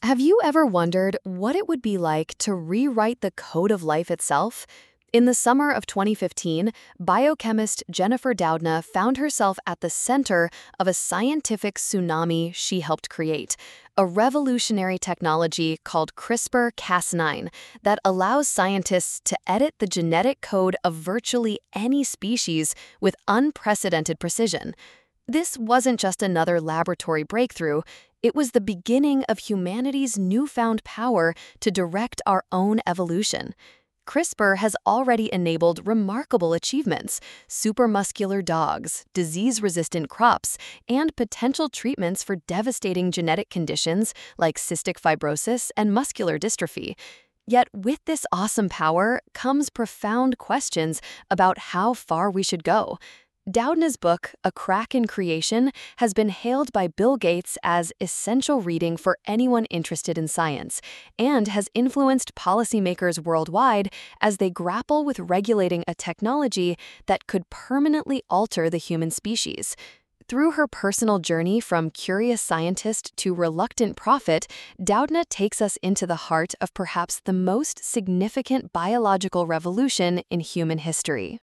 Have you ever wondered what it would be like to rewrite the code of life itself? In the summer of 2015, biochemist Jennifer Doudna found herself at the center of a scientific tsunami she helped create, a revolutionary technology called CRISPR-Cas9 that allows scientists to edit the genetic code of virtually any species with unprecedented precision. This wasn't just another laboratory breakthrough, it was the beginning of humanity's newfound power to direct our own evolution. CRISPR has already enabled remarkable achievements: supermuscular dogs, disease-resistant crops, and potential treatments for devastating genetic conditions like cystic fibrosis and muscular dystrophy. Yet with this awesome power comes profound questions about how far we should go. Doudna's book, A Crack in Creation, has been hailed by Bill Gates as essential reading for anyone interested in science, and has influenced policymakers worldwide as they grapple with regulating a technology that could permanently alter the human species. Through her personal journey from curious scientist to reluctant prophet, Doudna takes us into the heart of perhaps the most significant biological revolution in human history.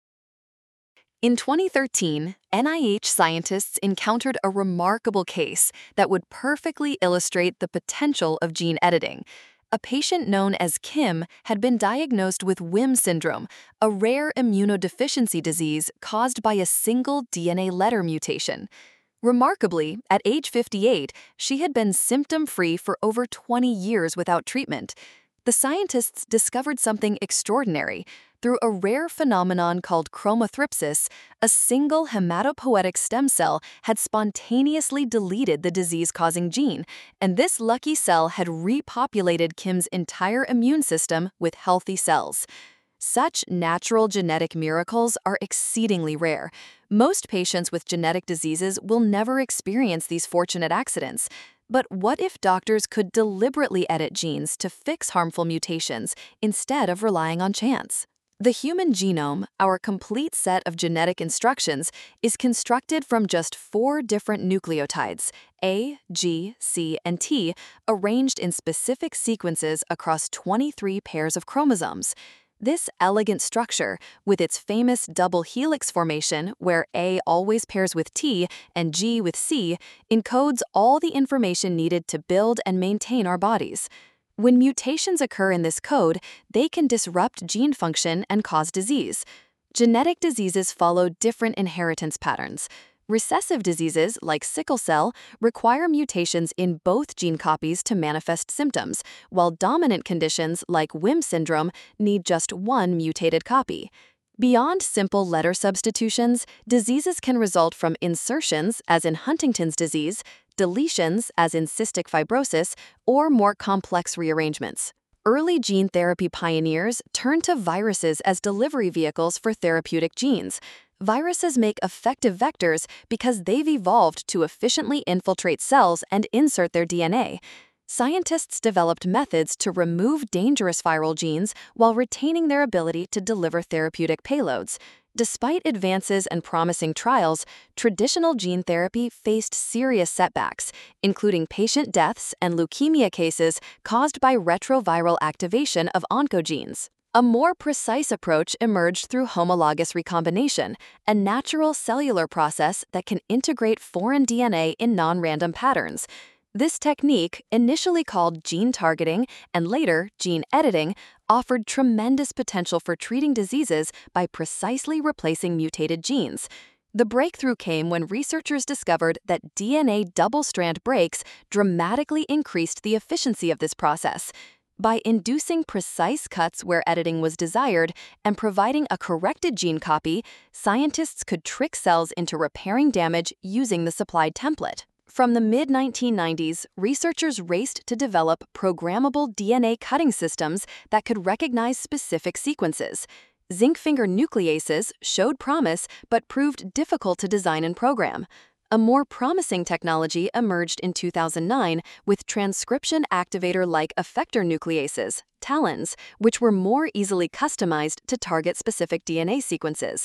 In 2013, NIH scientists encountered a remarkable case that would perfectly illustrate the potential of gene editing. A patient known as Kim had been diagnosed with WHIM syndrome, a rare immunodeficiency disease caused by a single DNA letter mutation. Remarkably, at age 58, she had been symptom-free for over 20 years without treatment. The scientists discovered something extraordinary. Through a rare phenomenon called chromothripsis, a single hematopoietic stem cell had spontaneously deleted the disease-causing gene, and this lucky cell had repopulated Kim's entire immune system with healthy cells. Such natural genetic miracles are exceedingly rare. Most patients with genetic diseases will never experience these fortunate accidents. But what if doctors could deliberately edit genes to fix harmful mutations instead of relying on chance? The human genome, our complete set of genetic instructions, is constructed from just 4 different nucleotides, A, G, C, and T, arranged in specific sequences across 23 pairs of chromosomes. This elegant structure, with its famous double helix formation where A always pairs with T and G with C, encodes all the information needed to build and maintain our bodies. When mutations occur in this code, they can disrupt gene function and cause disease. Genetic diseases follow different inheritance patterns. Recessive diseases, like sickle cell, require mutations in both gene copies to manifest symptoms, while dominant conditions, like WHIM syndrome, need just one mutated copy. Beyond simple letter substitutions, diseases can result from insertions, as in Huntington's disease, deletions, as in cystic fibrosis, or more complex rearrangements. Early gene therapy pioneers turned to viruses as delivery vehicles for therapeutic genes. Viruses make effective vectors because they've evolved to efficiently infiltrate cells and insert their DNA. Scientists developed methods to remove dangerous viral genes while retaining their ability to deliver therapeutic payloads. Despite advances and promising trials, traditional gene therapy faced serious setbacks, including patient deaths and leukemia cases caused by retroviral activation of oncogenes. A more precise approach emerged through homologous recombination, a natural cellular process that can integrate foreign DNA in non-random patterns. This technique, initially called gene targeting and later gene editing, offered tremendous potential for treating diseases by precisely replacing mutated genes. The breakthrough came when researchers discovered that DNA double-strand breaks dramatically increased the efficiency of this process. By inducing precise cuts where editing was desired and providing a corrected gene copy, scientists could trick cells into repairing damage using the supplied template. From the mid-1990s, researchers raced to develop programmable DNA cutting systems that could recognize specific sequences. Zinc finger nucleases showed promise but proved difficult to design and program. A more promising technology emerged in 2009 with transcription activator-like effector nucleases, TALENs, which were more easily customized to target specific DNA sequences.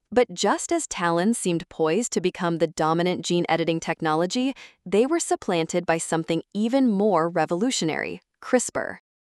But just as TALEN seemed poised to become the dominant gene editing technology, they were supplanted by something even more revolutionary: CRISPR.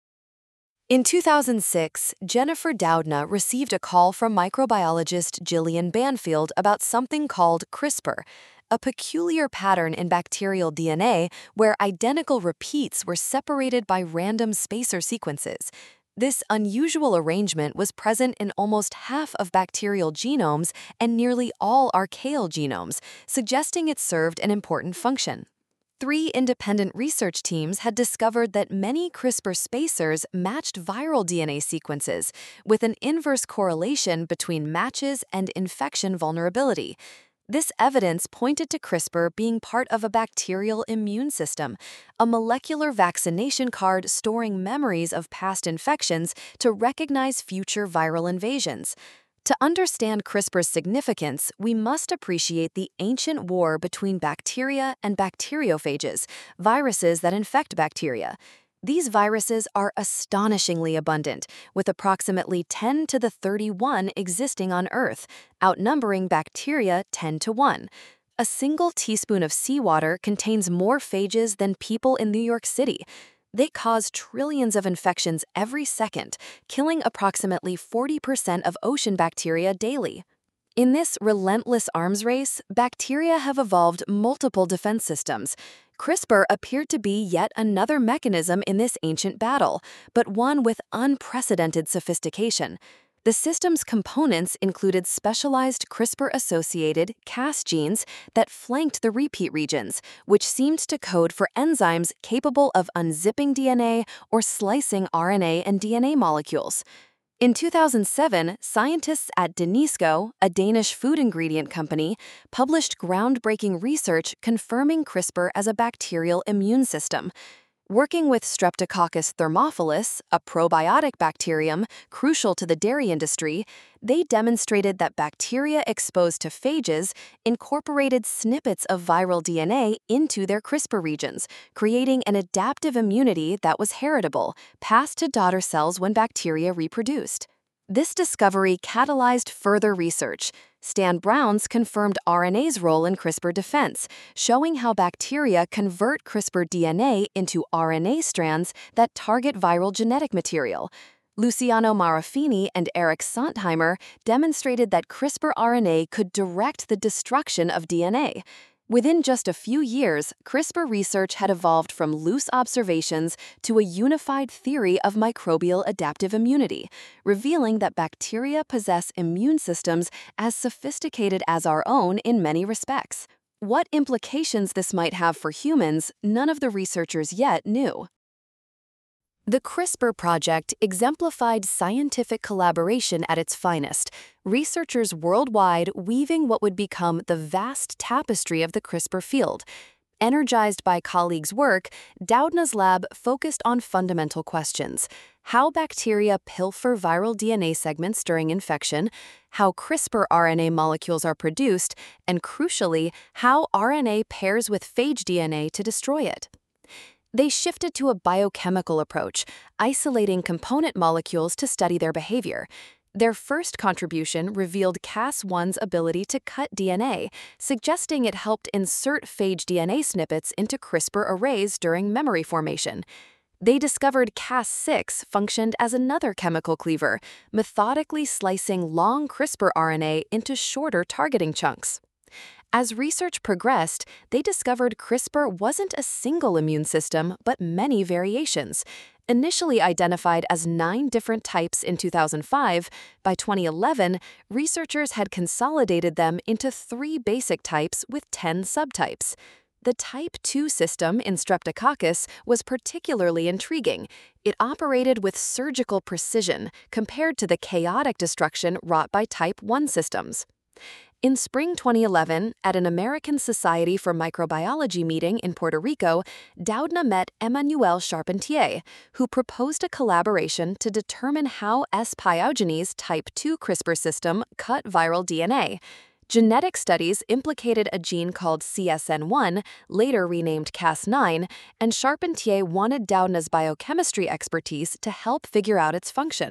In 2006, Jennifer Doudna received a call from microbiologist Gillian Banfield about something called CRISPR, a peculiar pattern in bacterial DNA where identical repeats were separated by random spacer sequences. This unusual arrangement was present in almost half of bacterial genomes and nearly all archaeal genomes, suggesting it served an important function. Three independent research teams had discovered that many CRISPR spacers matched viral DNA sequences, with an inverse correlation between matches and infection vulnerability. This evidence pointed to CRISPR being part of a bacterial immune system, a molecular vaccination card storing memories of past infections to recognize future viral invasions. To understand CRISPR's significance, we must appreciate the ancient war between bacteria and bacteriophages, viruses that infect bacteria. These viruses are astonishingly abundant, with approximately 10 to the 31 existing on Earth, outnumbering bacteria 10 to 1. A single teaspoon of seawater contains more phages than people in New York City. They cause trillions of infections every second, killing approximately 40% of ocean bacteria daily. In this relentless arms race, bacteria have evolved multiple defense systems. CRISPR appeared to be yet another mechanism in this ancient battle, but one with unprecedented sophistication. The system's components included specialized CRISPR-associated Cas genes that flanked the repeat regions, which seemed to code for enzymes capable of unzipping DNA or slicing RNA and DNA molecules. In 2007, scientists at Danisco, a Danish food ingredient company, published groundbreaking research confirming CRISPR as a bacterial immune system. Working with Streptococcus thermophilus, a probiotic bacterium crucial to the dairy industry, they demonstrated that bacteria exposed to phages incorporated snippets of viral DNA into their CRISPR regions, creating an adaptive immunity that was heritable, passed to daughter cells when bacteria reproduced. This discovery catalyzed further research. Stan Browns confirmed RNA's role in CRISPR defense, showing how bacteria convert CRISPR DNA into RNA strands that target viral genetic material. Luciano Marafini and Eric Sontheimer demonstrated that CRISPR RNA could direct the destruction of DNA. Within just a few years, CRISPR research had evolved from loose observations to a unified theory of microbial adaptive immunity, revealing that bacteria possess immune systems as sophisticated as our own in many respects. What implications this might have for humans, none of the researchers yet knew. The CRISPR project exemplified scientific collaboration at its finest, researchers worldwide weaving what would become the vast tapestry of the CRISPR field. Energized by colleagues' work, Doudna's lab focused on fundamental questions: how bacteria pilfer viral DNA segments during infection, how CRISPR RNA molecules are produced, and crucially, how RNA pairs with phage DNA to destroy it. They shifted to a biochemical approach, isolating component molecules to study their behavior. Their first contribution revealed Cas1's ability to cut DNA, suggesting it helped insert phage DNA snippets into CRISPR arrays during memory formation. They discovered Cas6 functioned as another chemical cleaver, methodically slicing long CRISPR RNA into shorter targeting chunks. As research progressed, they discovered CRISPR wasn't a single immune system, but many variations. Initially identified as 9 different types in 2005, by 2011, researchers had consolidated them into 3 basic types with 10 subtypes. The type 2 system in Streptococcus was particularly intriguing. It operated with surgical precision compared to the chaotic destruction wrought by type 1 systems. In spring 2011, at an American Society for Microbiology meeting in Puerto Rico, Doudna met Emmanuelle Charpentier, who proposed a collaboration to determine how S. pyogenes type 2 CRISPR system cut viral DNA. Genetic studies implicated a gene called CSN1, later renamed Cas9, and Charpentier wanted Doudna's biochemistry expertise to help figure out its function.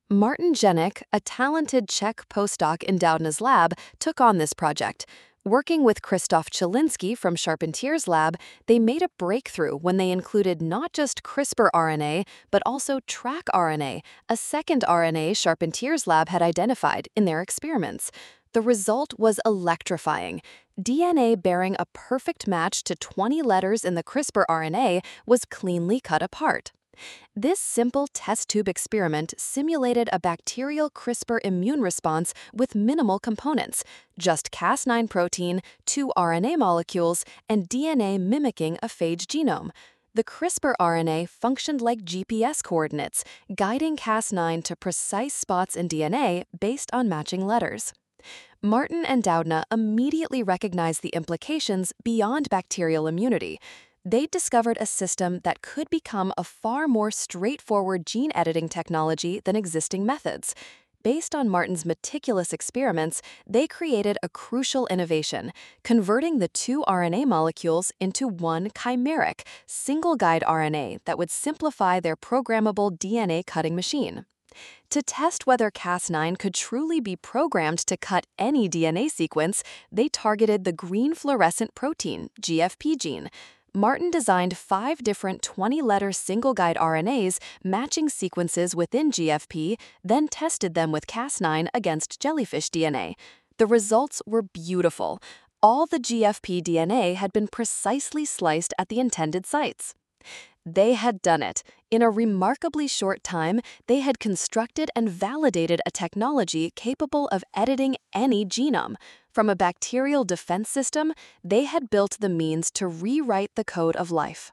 Martin Jenick, a talented Czech postdoc in Doudna's lab, took on this project. Working with Krzysztof Czerliński from Charpentier's lab, they made a breakthrough when they included not just CRISPR RNA, but also track RNA, a second RNA Charpentier's lab had identified in their experiments. The result was electrifying. DNA bearing a perfect match to 20 letters in the CRISPR RNA was cleanly cut apart. This simple test tube experiment simulated a bacterial CRISPR immune response with minimal components, just Cas9 protein, 2 RNA molecules, and DNA mimicking a phage genome. The CRISPR RNA functioned like GPS coordinates, guiding Cas9 to precise spots in DNA based on matching letters. Martin and Doudna immediately recognized the implications beyond bacterial immunity. They discovered a system that could become a far more straightforward gene editing technology than existing methods. Based on Martin's meticulous experiments, they created a crucial innovation, converting the 2 RNA molecules into one chimeric, single-guide RNA that would simplify their programmable DNA cutting machine. To test whether Cas9 could truly be programmed to cut any DNA sequence, they targeted the green fluorescent protein, GFP gene. Martin designed 5 different 20-letter single-guide RNAs matching sequences within GFP, then tested them with Cas9 against jellyfish DNA. The results were beautiful. All the GFP DNA had been precisely sliced at the intended sites. They had done it. In a remarkably short time, they had constructed and validated a technology capable of editing any genome. From a bacterial defense system, they had built the means to rewrite the code of life.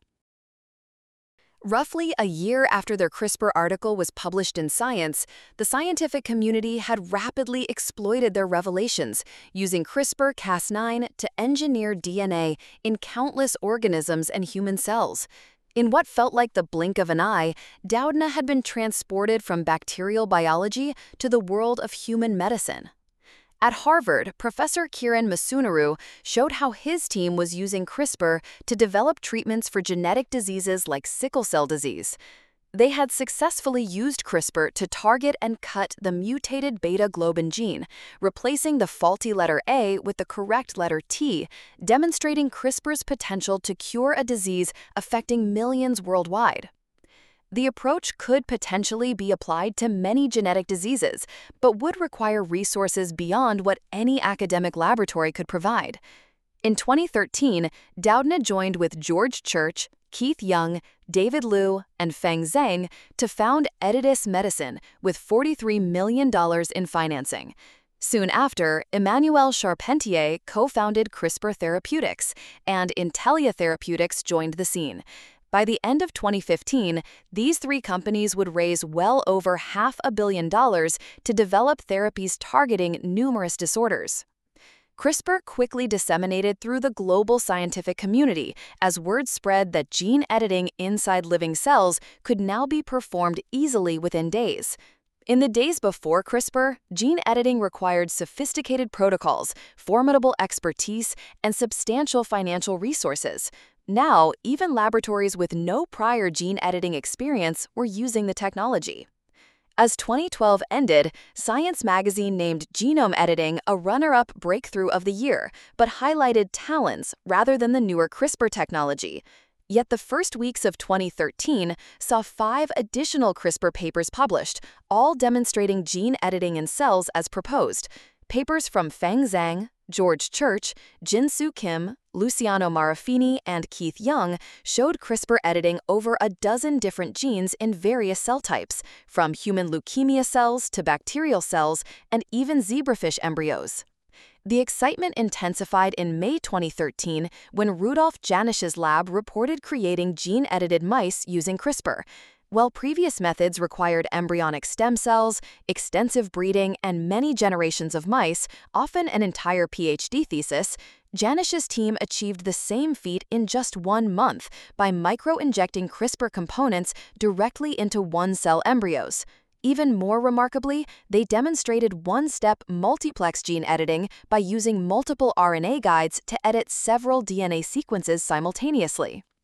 Roughly a year after their CRISPR article was published in Science, the scientific community had rapidly exploited their revelations, using CRISPR-Cas9 to engineer DNA in countless organisms and human cells. In what felt like the blink of an eye, Doudna had been transported from bacterial biology to the world of human medicine. At Harvard, Professor Kiran Masunaru showed how his team was using CRISPR to develop treatments for genetic diseases like sickle cell disease. They had successfully used CRISPR to target and cut the mutated beta-globin gene, replacing the faulty letter A with the correct letter T, demonstrating CRISPR's potential to cure a disease affecting millions worldwide. The approach could potentially be applied to many genetic diseases, but would require resources beyond what any academic laboratory could provide. In 2013, Doudna joined with George Church, Keith Young, David Liu, and Feng Zhang to found Editas Medicine with $43 million in financing. Soon after, Emmanuel Charpentier co-founded CRISPR Therapeutics, and Intellia Therapeutics joined the scene. By the end of 2015, these 3 companies would raise well over $500 million to develop therapies targeting numerous disorders. CRISPR quickly disseminated through the global scientific community as word spread that gene editing inside living cells could now be performed easily within days. In the days before CRISPR, gene editing required sophisticated protocols, formidable expertise, and substantial financial resources. Now, even laboratories with no prior gene editing experience were using the technology. As 2012 ended, Science magazine named genome editing a runner-up breakthrough of the year, but highlighted TALENs rather than the newer CRISPR technology. Yet the first weeks of 2013 saw 5 additional CRISPR papers published, all demonstrating gene editing in cells as proposed. Papers from Feng Zhang, George Church, Jin-Soo Kim, Luciano Marafini, and Keith Young showed CRISPR editing over a dozen different genes in various cell types, from human leukemia cells to bacterial cells and even zebrafish embryos. The excitement intensified in May 2013 when Rudolf Janisch's lab reported creating gene-edited mice using CRISPR. While previous methods required embryonic stem cells, extensive breeding, and many generations of mice, often an entire PhD thesis, Janisch's team achieved the same feat in just 1 month by micro-injecting CRISPR components directly into one-cell embryos. Even more remarkably, they demonstrated one-step multiplex gene editing by using multiple RNA guides to edit several DNA sequences simultaneously.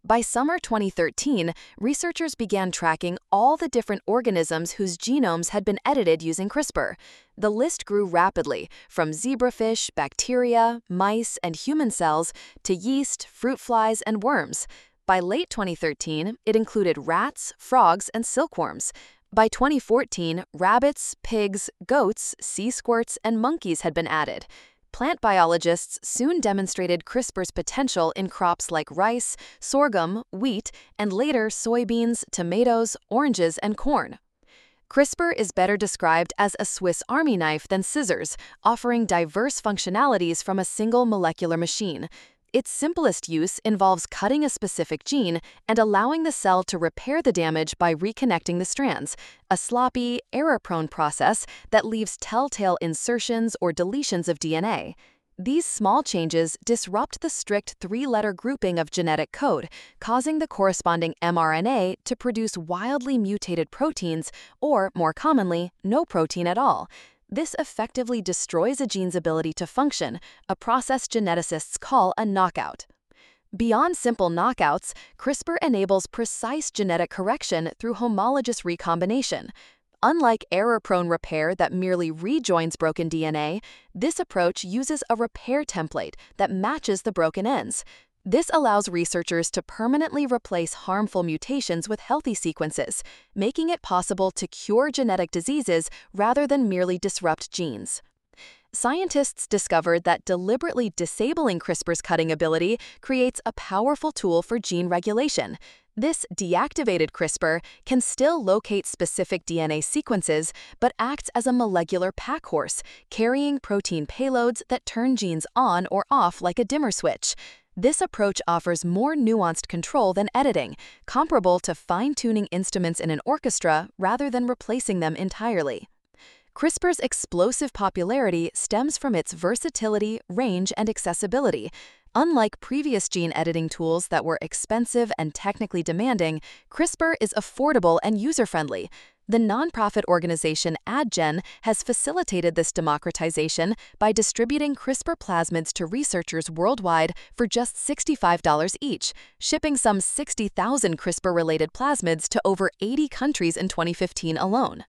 By summer 2013, researchers began tracking all the different organisms whose genomes had been edited using CRISPR. The list grew rapidly, from zebrafish, bacteria, mice, and human cells to yeast, fruit flies, and worms. By late 2013, it included rats, frogs, and silkworms. By 2014, rabbits, pigs, goats, sea squirts, and monkeys had been added. Plant biologists soon demonstrated CRISPR's potential in crops like rice, sorghum, wheat, and later soybeans, tomatoes, oranges, and corn. CRISPR is better described as a Swiss Army knife than scissors, offering diverse functionalities from a single molecular machine. Its simplest use involves cutting a specific gene and allowing the cell to repair the damage by reconnecting the strands, a sloppy, error-prone process that leaves telltale insertions or deletions of DNA. These small changes disrupt the strict three-letter grouping of genetic code, causing the corresponding mRNA to produce wildly mutated proteins or, more commonly, no protein at all. This effectively destroys a gene's ability to function, a process geneticists call a knockout. Beyond simple knockouts, CRISPR enables precise genetic correction through homologous recombination. Unlike error-prone repair that merely rejoins broken DNA, this approach uses a repair template that matches the broken ends. This allows researchers to permanently replace harmful mutations with healthy sequences, making it possible to cure genetic diseases rather than merely disrupt genes. Scientists discovered that deliberately disabling CRISPR's cutting ability creates a powerful tool for gene regulation. This deactivated CRISPR can still locate specific DNA sequences, but acts as a molecular packhorse, carrying protein payloads that turn genes on or off like a dimmer switch. This approach offers more nuanced control than editing, comparable to fine-tuning instruments in an orchestra rather than replacing them entirely. CRISPR's explosive popularity stems from its versatility, range, and accessibility. Unlike previous gene editing tools that were expensive and technically demanding, CRISPR is affordable and user-friendly. The nonprofit organization AdGen has facilitated this democratization by distributing CRISPR plasmids to researchers worldwide for just $65 each, shipping some 60,000 CRISPR-related plasmids to over 80 countries in 2015 alone.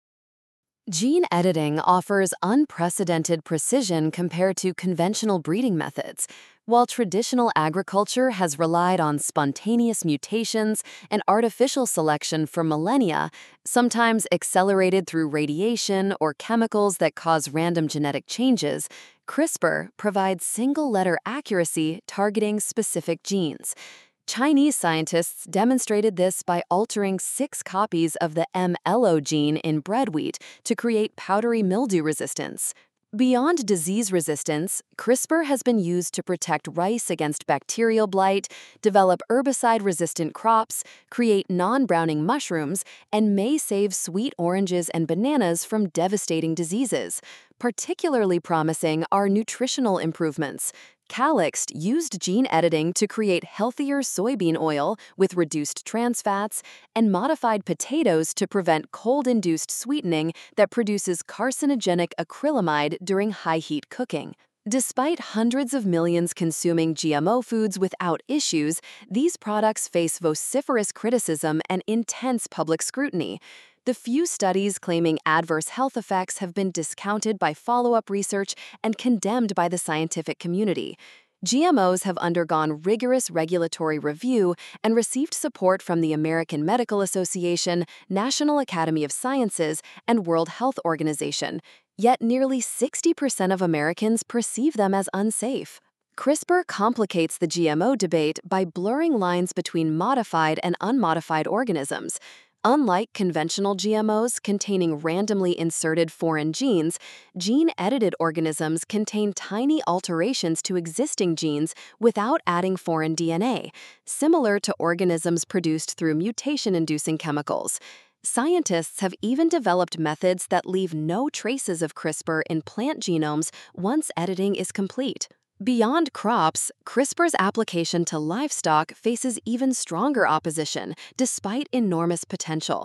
Gene editing offers unprecedented precision compared to conventional breeding methods. While traditional agriculture has relied on spontaneous mutations and artificial selection for millennia, sometimes accelerated through radiation or chemicals that cause random genetic changes, CRISPR provides single-letter accuracy targeting specific genes. Chinese scientists demonstrated this by altering 6 copies of the MLO gene in bread wheat to create powdery mildew resistance. Beyond disease resistance, CRISPR has been used to protect rice against bacterial blight, develop herbicide-resistant crops, create non-browning mushrooms, and may save sweet oranges and bananas from devastating diseases. Particularly promising are nutritional improvements. Calyxt used gene editing to create healthier soybean oil with reduced trans fats and modified potatoes to prevent cold-induced sweetening that produces carcinogenic acrylamide during high-heat cooking. Despite hundreds of millions consuming GMO foods without issues, these products face vociferous criticism and intense public scrutiny. The few studies claiming adverse health effects have been discounted by follow-up research and condemned by the scientific community. GMOs have undergone rigorous regulatory review and received support from the American Medical Association, National Academy of Sciences, and World Health Organization, yet nearly 60% of Americans perceive them as unsafe. CRISPR complicates the GMO debate by blurring lines between modified and unmodified organisms. Unlike conventional GMOs containing randomly inserted foreign genes, gene-edited organisms contain tiny alterations to existing genes without adding foreign DNA, similar to organisms produced through mutation-inducing chemicals. Scientists have even developed methods that leave no traces of CRISPR in plant genomes once editing is complete. Beyond crops, CRISPR's application to livestock faces even stronger opposition, despite enormous potential.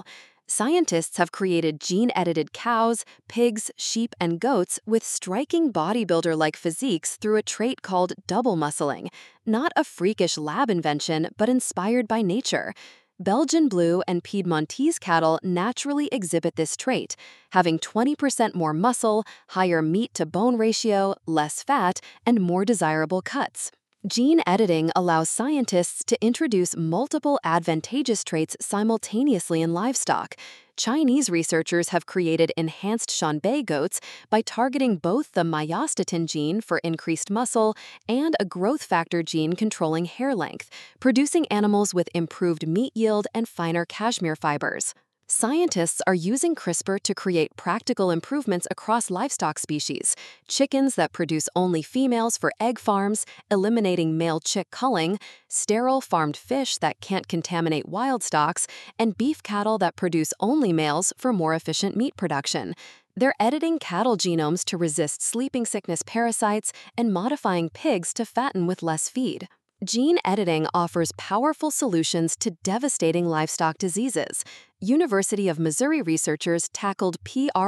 Scientists have created gene-edited cows, pigs, sheep, and goats with striking bodybuilder-like physiques through a trait called double muscling, not a freakish lab invention, but inspired by nature. Belgian Blue and Piedmontese cattle naturally exhibit this trait, having 20% more muscle, higher meat-to-bone ratio, less fat, and more desirable cuts. Gene editing allows scientists to introduce multiple advantageous traits simultaneously in livestock. Chinese researchers have created enhanced Shanbei goats by targeting both the myostatin gene for increased muscle and a growth factor gene controlling hair length, producing animals with improved meat yield and finer cashmere fibers. Scientists are using CRISPR to create practical improvements across livestock species: chickens that produce only females for egg farms, eliminating male chick culling, sterile farmed fish that can't contaminate wild stocks, and beef cattle that produce only males for more efficient meat production. They're editing cattle genomes to resist sleeping sickness parasites and modifying pigs to fatten with less feed. Gene editing offers powerful solutions to devastating livestock diseases. University of Missouri researchers tackled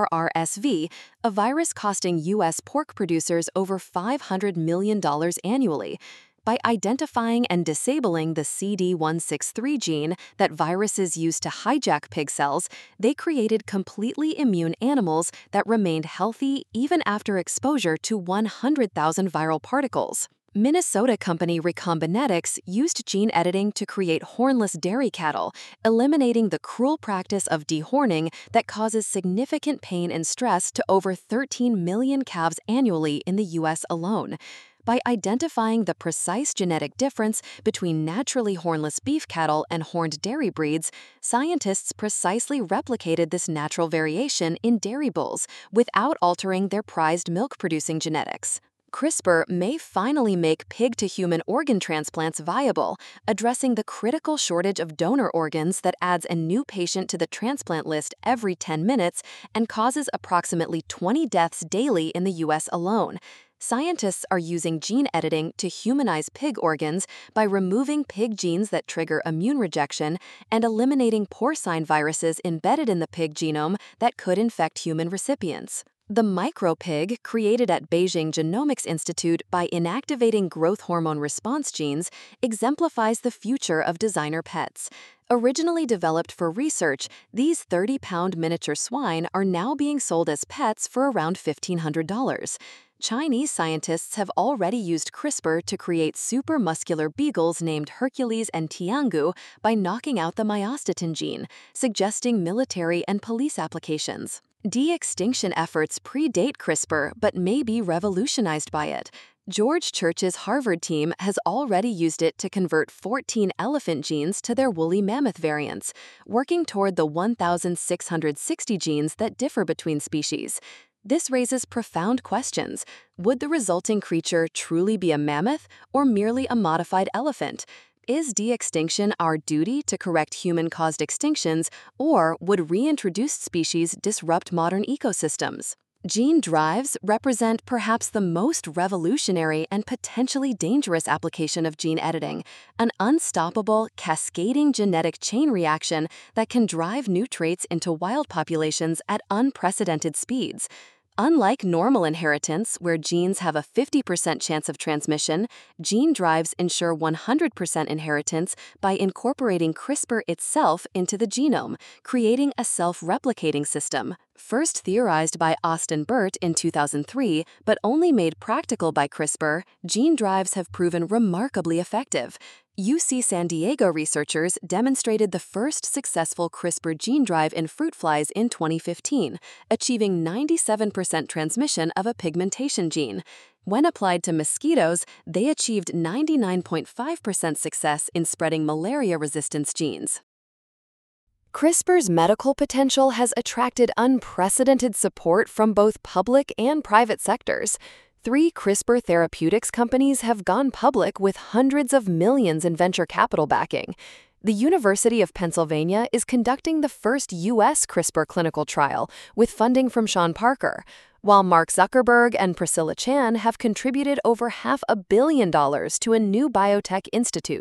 PRRSV, a virus costing U.S. pork producers over $500 million annually. By identifying and disabling the CD163 gene that viruses use to hijack pig cells, they created completely immune animals that remained healthy even after exposure to 100,000 viral particles. Minnesota company Recombinetics used gene editing to create hornless dairy cattle, eliminating the cruel practice of dehorning that causes significant pain and stress to over 13 million calves annually in the U.S. alone. By identifying the precise genetic difference between naturally hornless beef cattle and horned dairy breeds, scientists precisely replicated this natural variation in dairy bulls without altering their prized milk-producing genetics. CRISPR may finally make pig-to-human organ transplants viable, addressing the critical shortage of donor organs that adds a new patient to the transplant list every 10 minutes and causes approximately 20 deaths daily in the U.S. alone. Scientists are using gene editing to humanize pig organs by removing pig genes that trigger immune rejection and eliminating porcine viruses embedded in the pig genome that could infect human recipients. The micropig, created at Beijing Genomics Institute by inactivating growth hormone response genes, exemplifies the future of designer pets. Originally developed for research, these 30-pound miniature swine are now being sold as pets for around $1,500. Chinese scientists have already used CRISPR to create super-muscular beagles named Hercules and Tiangu by knocking out the myostatin gene, suggesting military and police applications. De-extinction efforts predate CRISPR but may be revolutionized by it. George Church's Harvard team has already used it to convert 14 elephant genes to their woolly mammoth variants, working toward the 1,660 genes that differ between species. This raises profound questions. Would the resulting creature truly be a mammoth or merely a modified elephant? Is de-extinction our duty to correct human-caused extinctions, or would reintroduced species disrupt modern ecosystems? Gene drives represent perhaps the most revolutionary and potentially dangerous application of gene editing, an unstoppable, cascading genetic chain reaction that can drive new traits into wild populations at unprecedented speeds. Unlike normal inheritance, where genes have a 50% chance of transmission, gene drives ensure 100% inheritance by incorporating CRISPR itself into the genome, creating a self-replicating system. First theorized by Austin Burt in 2003, but only made practical by CRISPR, gene drives have proven remarkably effective. UC San Diego researchers demonstrated the first successful CRISPR gene drive in fruit flies in 2015, achieving 97% transmission of a pigmentation gene. When applied to mosquitoes, they achieved 99.5% success in spreading malaria resistance genes. CRISPR's medical potential has attracted unprecedented support from both public and private sectors. 3 CRISPR therapeutics companies have gone public with hundreds of millions in venture capital backing. The University of Pennsylvania is conducting the first U.S. CRISPR clinical trial with funding from Sean Parker, while Mark Zuckerberg and Priscilla Chan have contributed over $500 million to a new biotech institute.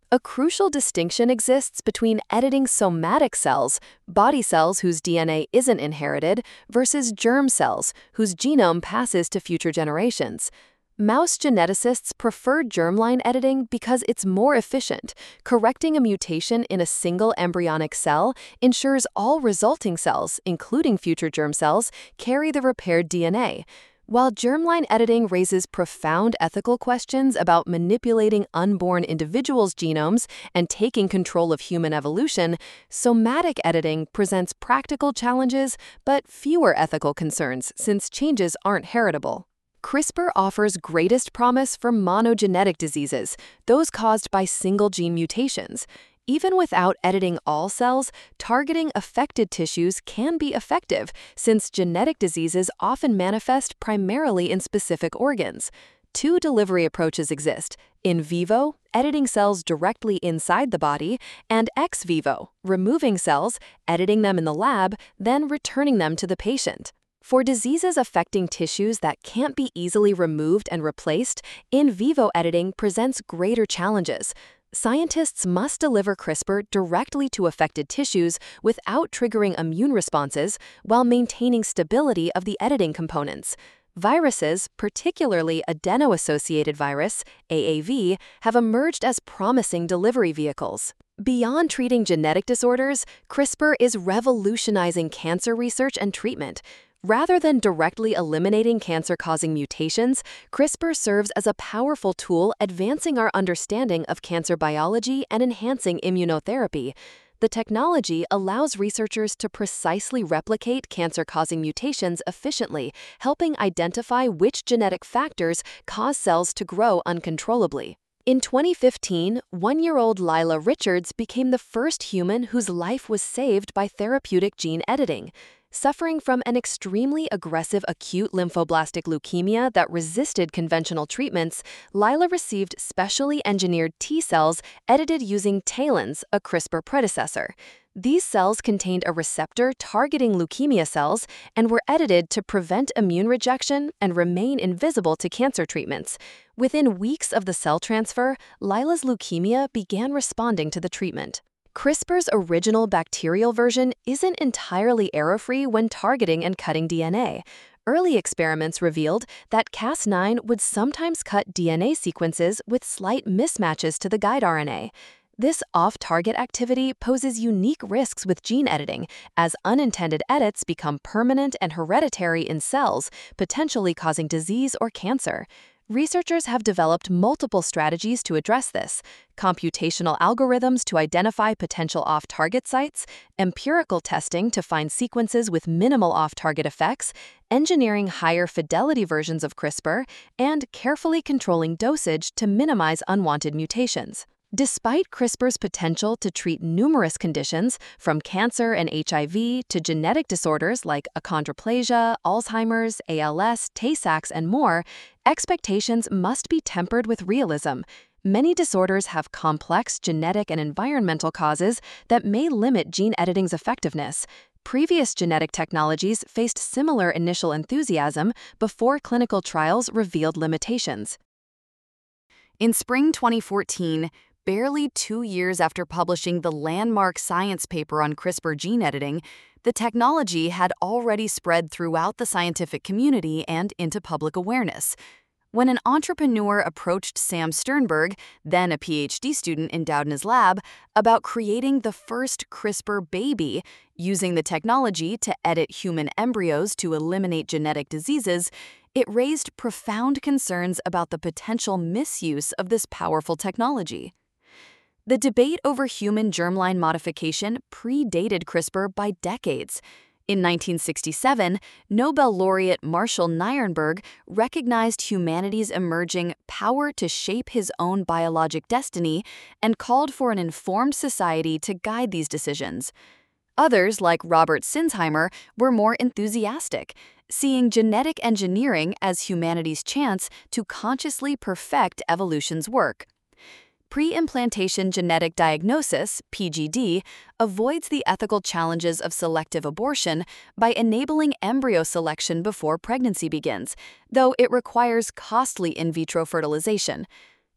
A crucial distinction exists between editing somatic cells, body cells whose DNA isn't inherited, versus germ cells, whose genome passes to future generations. Mouse geneticists prefer germline editing because it's more efficient. Correcting a mutation in a single embryonic cell ensures all resulting cells, including future germ cells, carry the repaired DNA. While germline editing raises profound ethical questions about manipulating unborn individuals' genomes and taking control of human evolution, somatic editing presents practical challenges but fewer ethical concerns since changes aren't heritable. CRISPR offers greatest promise for monogenetic diseases, those caused by single gene mutations. Even without editing all cells, targeting affected tissues can be effective, since genetic diseases often manifest primarily in specific organs. Two delivery approaches exist: in vivo, editing cells directly inside the body, and ex vivo, removing cells, editing them in the lab, then returning them to the patient. For diseases affecting tissues that can't be easily removed and replaced, in vivo editing presents greater challenges. Scientists must deliver CRISPR directly to affected tissues without triggering immune responses while maintaining stability of the editing components. Viruses, particularly adeno-associated virus, AAV, have emerged as promising delivery vehicles. Beyond treating genetic disorders, CRISPR is revolutionizing cancer research and treatment. Rather than directly eliminating cancer-causing mutations, CRISPR serves as a powerful tool advancing our understanding of cancer biology and enhancing immunotherapy. The technology allows researchers to precisely replicate cancer-causing mutations efficiently, helping identify which genetic factors cause cells to grow uncontrollably. In 2015, one-year-old Lila Richards became the first human whose life was saved by therapeutic gene editing. Suffering from an extremely aggressive acute lymphoblastic leukemia that resisted conventional treatments, Lila received specially engineered T cells edited using TALENs, a CRISPR predecessor. These cells contained a receptor targeting leukemia cells and were edited to prevent immune rejection and remain invisible to cancer treatments. Within weeks of the cell transfer, Lila's leukemia began responding to the treatment. CRISPR's original bacterial version isn't entirely error-free when targeting and cutting DNA. Early experiments revealed that Cas9 would sometimes cut DNA sequences with slight mismatches to the guide RNA. This off-target activity poses unique risks with gene editing, as unintended edits become permanent and hereditary in cells, potentially causing disease or cancer. Researchers have developed multiple strategies to address this: computational algorithms to identify potential off-target sites, empirical testing to find sequences with minimal off-target effects, engineering higher fidelity versions of CRISPR, and carefully controlling dosage to minimize unwanted mutations. Despite CRISPR's potential to treat numerous conditions, from cancer and HIV to genetic disorders like achondroplasia, Alzheimer's, ALS, Tay-Sachs, and more, expectations must be tempered with realism. Many disorders have complex genetic and environmental causes that may limit gene editing's effectiveness. Previous genetic technologies faced similar initial enthusiasm before clinical trials revealed limitations. In spring 2014, barely 2 years after publishing the landmark science paper on CRISPR gene editing, the technology had already spread throughout the scientific community and into public awareness. When an entrepreneur approached Sam Sternberg, then a PhD student in Doudna's lab, about creating the first CRISPR baby, using the technology to edit human embryos to eliminate genetic diseases, it raised profound concerns about the potential misuse of this powerful technology. The debate over human germline modification predated CRISPR by decades. In 1967, Nobel laureate Marshall Nirenberg recognized humanity's emerging power to shape his own biologic destiny and called for an informed society to guide these decisions. Others, like Robert Sinsheimer, were more enthusiastic, seeing genetic engineering as humanity's chance to consciously perfect evolution's work. Pre-implantation genetic diagnosis, PGD, avoids the ethical challenges of selective abortion by enabling embryo selection before pregnancy begins, though it requires costly in vitro fertilization.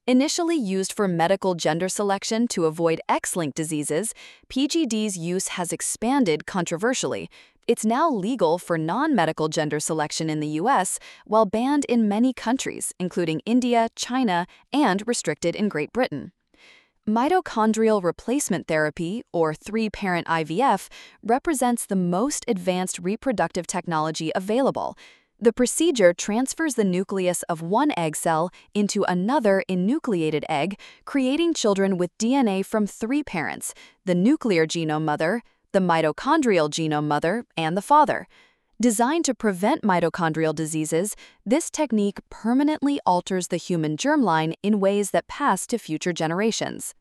Initially used for medical gender selection to avoid X-linked diseases, PGD's use has expanded controversially. It's now legal for non-medical gender selection in the US, while banned in many countries, including India, China, and restricted in Great Britain. Mitochondrial replacement therapy, or three-parent IVF, represents the most advanced reproductive technology available. The procedure transfers the nucleus of one egg cell into another enucleated egg, creating children with DNA from three parents: the nuclear genome mother, the mitochondrial genome mother, and the father. Designed to prevent mitochondrial diseases, this technique permanently alters the human germline in ways that pass to future generations.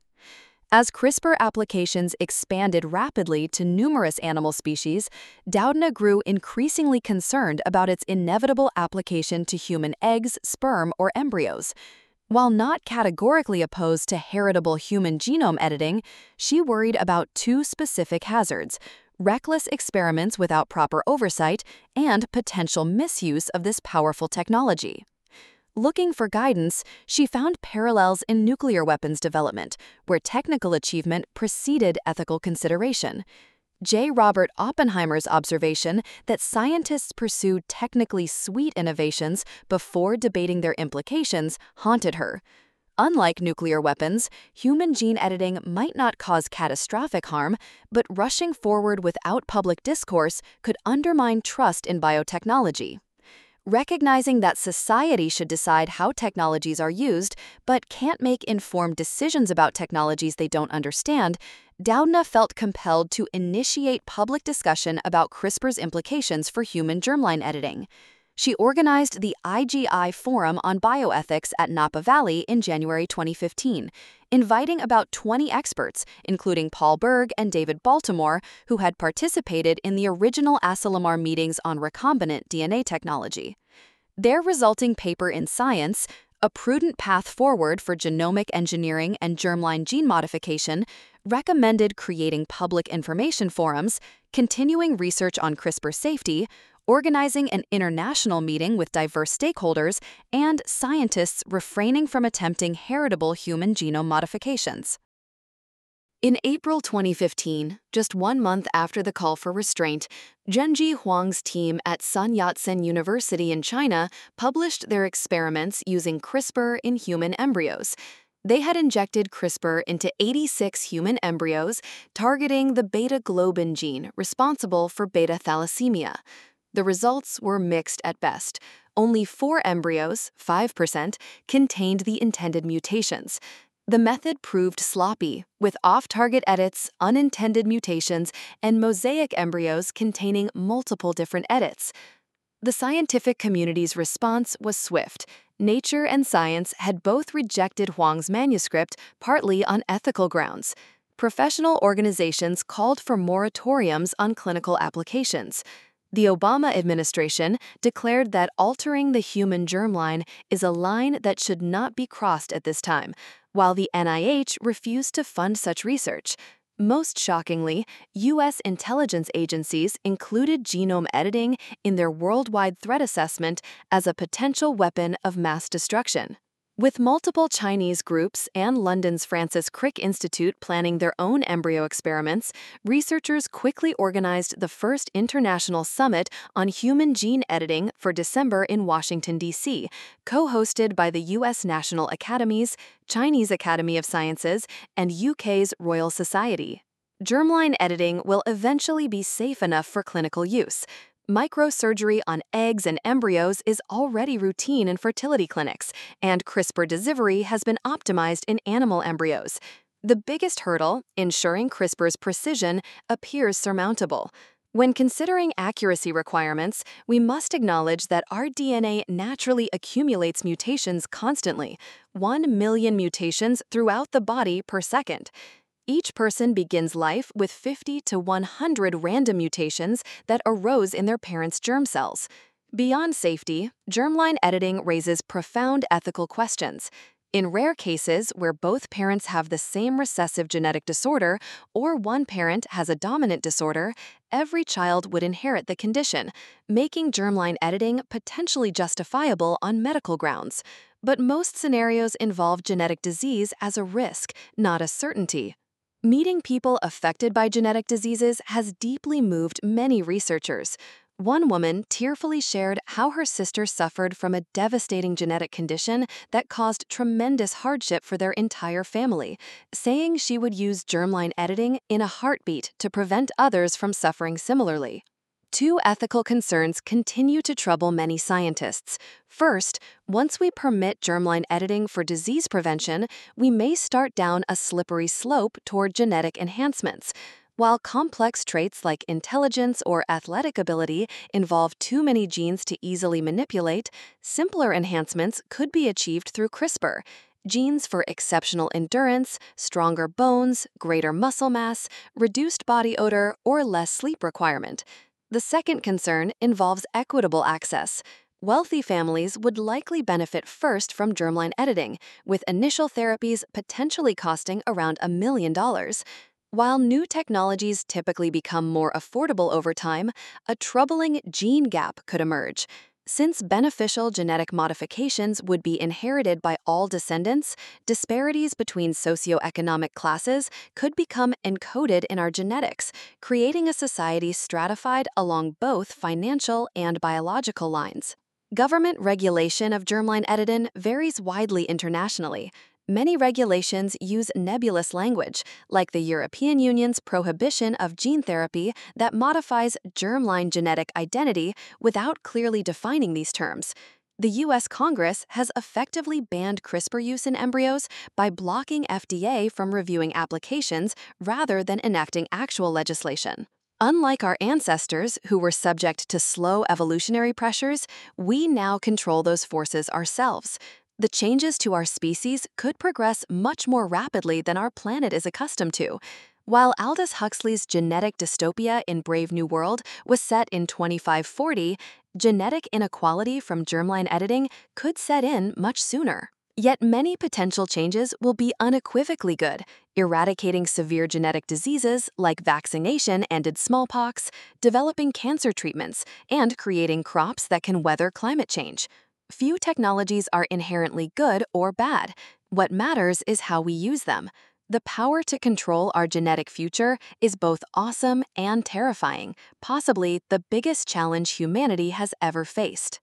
As CRISPR applications expanded rapidly to numerous animal species, Doudna grew increasingly concerned about its inevitable application to human eggs, sperm, or embryos. While not categorically opposed to heritable human genome editing, she worried about two specific hazards: reckless experiments without proper oversight and potential misuse of this powerful technology. Looking for guidance, she found parallels in nuclear weapons development, where technical achievement preceded ethical consideration. J. Robert Oppenheimer's observation that scientists pursue technically sweet innovations before debating their implications haunted her. Unlike nuclear weapons, human gene editing might not cause catastrophic harm, but rushing forward without public discourse could undermine trust in biotechnology. Recognizing that society should decide how technologies are used, but can't make informed decisions about technologies they don't understand, Doudna felt compelled to initiate public discussion about CRISPR's implications for human germline editing. She organized the IGI Forum on Bioethics at Napa Valley in January 2015, inviting about 20 experts, including Paul Berg and David Baltimore, who had participated in the original Asilomar meetings on recombinant DNA technology. Their resulting paper in Science, A Prudent Path Forward for Genomic Engineering and Germline Gene Modification, recommended creating public information forums, continuing research on CRISPR safety, organizing an international meeting with diverse stakeholders, and scientists refraining from attempting heritable human genome modifications. In April 2015, just 1 month after the call for restraint, Zhenji Huang's team at Sun Yat-sen University in China published their experiments using CRISPR in human embryos. They had injected CRISPR into 86 human embryos, targeting the beta-globin gene responsible for beta thalassemia. The results were mixed at best. Only 4 embryos, 5%, contained the intended mutations. The method proved sloppy, with off-target edits, unintended mutations, and mosaic embryos containing multiple different edits. The scientific community's response was swift. Nature and Science had both rejected Huang's manuscript, partly on ethical grounds. Professional organizations called for moratoriums on clinical applications. The Obama administration declared that altering the human germline is a line that should not be crossed at this time, while the NIH refused to fund such research. Most shockingly, U.S. intelligence agencies included genome editing in their worldwide threat assessment as a potential weapon of mass destruction. With multiple Chinese groups and London's Francis Crick Institute planning their own embryo experiments, researchers quickly organized the first international summit on human gene editing for December in Washington, D.C., co-hosted by the U.S. National Academies, Chinese Academy of Sciences, and UK's Royal Society. Germline editing will eventually be safe enough for clinical use. Microsurgery on eggs and embryos is already routine in fertility clinics, and CRISPR delivery has been optimized in animal embryos. The biggest hurdle, ensuring CRISPR's precision, appears surmountable. When considering accuracy requirements, we must acknowledge that our DNA naturally accumulates mutations constantly, 1 million mutations throughout the body per second. Each person begins life with 50 to 100 random mutations that arose in their parents' germ cells. Beyond safety, germline editing raises profound ethical questions. In rare cases where both parents have the same recessive genetic disorder or one parent has a dominant disorder, every child would inherit the condition, making germline editing potentially justifiable on medical grounds. But most scenarios involve genetic disease as a risk, not a certainty. Meeting people affected by genetic diseases has deeply moved many researchers. One woman tearfully shared how her sister suffered from a devastating genetic condition that caused tremendous hardship for their entire family, saying she would use germline editing in a heartbeat to prevent others from suffering similarly. Two ethical concerns continue to trouble many scientists. First, once we permit germline editing for disease prevention, we may start down a slippery slope toward genetic enhancements. While complex traits like intelligence or athletic ability involve too many genes to easily manipulate, simpler enhancements could be achieved through CRISPR. Genes for exceptional endurance, stronger bones, greater muscle mass, reduced body odor, or less sleep requirement. The second concern involves equitable access. Wealthy families would likely benefit first from germline editing, with initial therapies potentially costing around $1 million. While new technologies typically become more affordable over time, a troubling gene gap could emerge. Since beneficial genetic modifications would be inherited by all descendants, disparities between socioeconomic classes could become encoded in our genetics, creating a society stratified along both financial and biological lines. Government regulation of germline editing varies widely internationally. Many regulations use nebulous language, like the European Union's prohibition of gene therapy that modifies germline genetic identity without clearly defining these terms. The U.S. Congress has effectively banned CRISPR use in embryos by blocking FDA from reviewing applications rather than enacting actual legislation. Unlike our ancestors, who were subject to slow evolutionary pressures, we now control those forces ourselves. The changes to our species could progress much more rapidly than our planet is accustomed to. While Aldous Huxley's genetic dystopia in Brave New World was set in 2540, genetic inequality from germline editing could set in much sooner. Yet many potential changes will be unequivocally good, eradicating severe genetic diseases like vaccination-ended smallpox, developing cancer treatments, and creating crops that can weather climate change. Few technologies are inherently good or bad. What matters is how we use them. The power to control our genetic future is both awesome and terrifying, possibly the biggest challenge humanity has ever faced.